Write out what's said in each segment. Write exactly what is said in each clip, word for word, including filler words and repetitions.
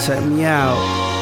Check me out.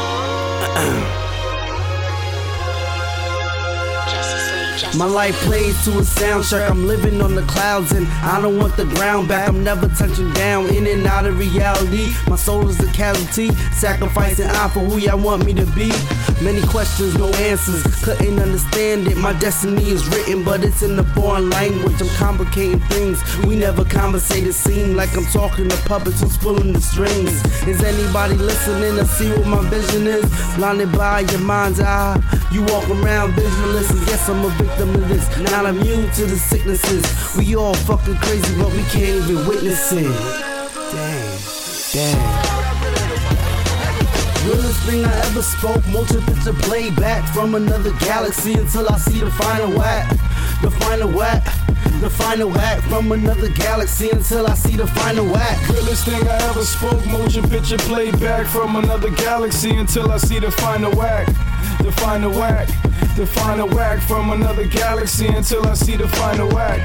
My life plays to a soundtrack. I'm living on the clouds and I don't want the ground back. I'm never touching down, in and out of reality. My soul is a casualty, sacrificing I for who y'all want me to be. Many questions, no answers, couldn't understand it. My destiny is written, but it's in a foreign language. I'm complicating things, we never conversate. It seems like I'm talking to puppets who's pulling the strings. Is anybody listening to see what my vision is? Blinded by your mind's eye, you walk around visionless. And yes, I'm a victim of this, not immune to the sicknesses. We all fucking crazy, but we can't even witness it. Damn, damn. Realest thing I ever spoke, motion picture playback from another galaxy until I see the final whack. The final whack, the final whack from another galaxy until I see the final whack. Realest thing I ever spoke, motion picture playback from another galaxy until I see the final whack. The final whack, the final whack from another galaxy until I see the final whack.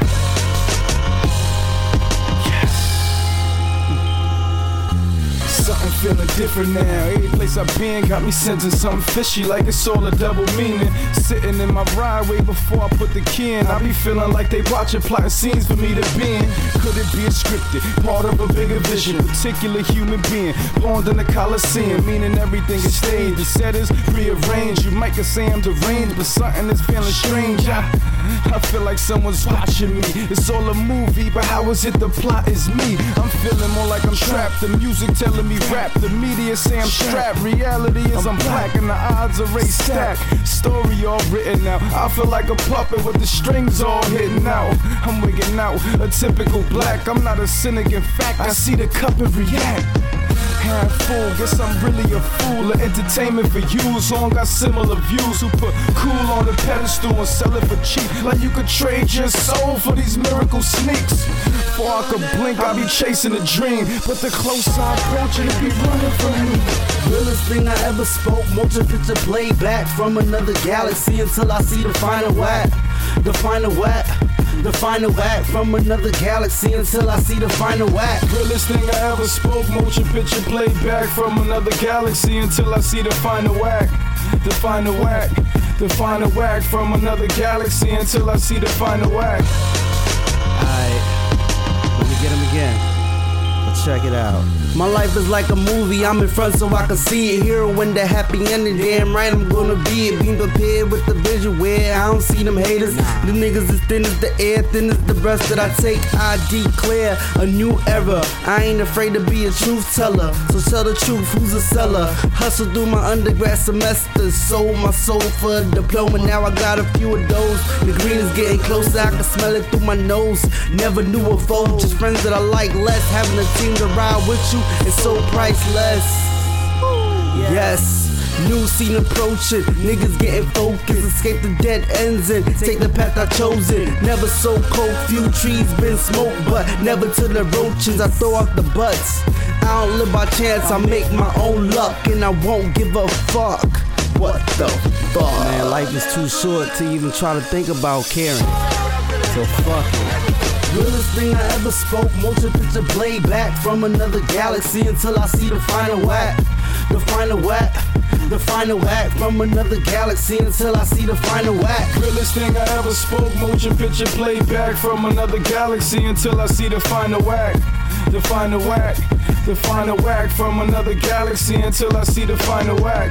Something feeling different now. Every place I've been got me sensing something fishy, like it's all a double meaning. Sitting in my ride way before I put the key in, I be feeling like they watching plotting scenes for me to be in. Could it be a scripted part of a bigger vision? Particular human being born in the Coliseum, meaning everything is staged. The set is prearranged. You might could say I'm deranged, but something is feeling strange. I, I feel like someone's watching me. It's all a movie, but how is it the plot is me? I'm feeling more like I'm trapped. The music telling me rap, the media say I'm strapped. Reality is I'm black and the odds are race stacked. Story all written out. I feel like a puppet with the strings all hitting out. I'm wigging out, a typical black. I'm not a cynic, in fact, I see the cup and react. Half full, guess I'm really a fool. Of entertainment for you, song got similar views. Who put cool on the pedestal and sell it for cheap, like you could trade your soul for these miracle sneaks. Before I could blink, I'll be chasing a dream, but the closer I approach it, it be running from me. Realest thing I ever spoke, motion picture playback from another galaxy until I see the final whack. The final whack, the final whack from another galaxy until I see the final whack. Realest thing I ever spoke, motion picture playback from another galaxy until I see the final whack. The final whack, the final whack from another galaxy until I see the final whack. Alright, let me get him again. Let's check it out. My life is like a movie, I'm in front so I can see it. Hero when the happy ending, damn right I'm gonna be it. Being prepared with the vision where I don't see them haters. The niggas as thin as the air, thin as the breath that I take. I declare a new era. I ain't afraid to be a truth teller. So tell the truth, who's a seller? Hustle through my undergrad semester, sold my soul for a diploma. Now I got a few of those. The green is getting closer, I can smell it through my nose. Never knew a foe, just friends that I like less. Having a team to ride with you, it's so priceless. Yes, new scene approaching, niggas getting focused. Escape the dead ends and take the path I chosen. Never so cold, few trees been smoked, but never to the roaches. I throw out the butts. I don't live by chance, I make my own luck, and I won't give a fuck. What the fuck? Man, life is too short to even try to think about caring. So fuck it. Realest thing I ever spoke, motion picture playback from another galaxy until I see the final whack. The final whack, the final whack from another galaxy until I see the final whack. Realest thing I ever spoke, motion picture playback from another galaxy until I see the final whack. The final whack, the final whack from another galaxy until I see the final whack.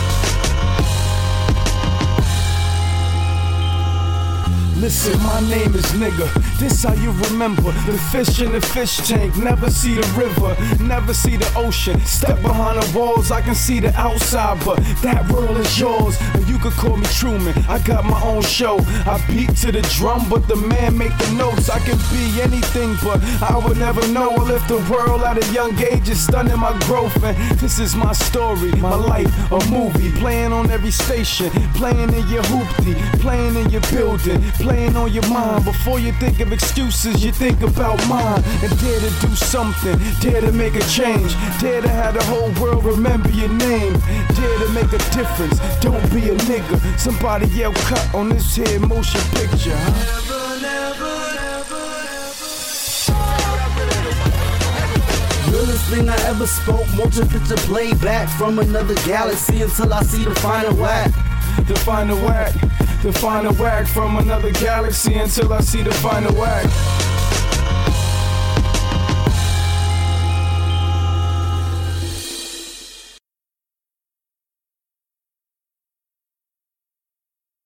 Listen, my name is nigga. This how you remember the fish in the fish tank. Never see the river, never see the ocean. Step behind the walls, I can see the outside, but that world is yours. And you could call me Truman. I got my own show. I beat to the drum, but the man make the notes. I can be anything, but I would never know. I left the world at a young age, it's stunning my growth. And this is my story, my life, a movie. Playing on every station, playing in your hoopty, playing in your building, playing on your mind. Before you think of excuses, you think about mine. And dare to do something, dare to make a change, dare to have the whole world remember your name, dare to make a difference, don't be a nigga. Somebody yell cut on this here motion picture, huh? Never, never, never, never. realest thing I ever spoke. Motion picture playback from another galaxy until I see the final whack. The final whack, the final whack from another galaxy until I see the final whack.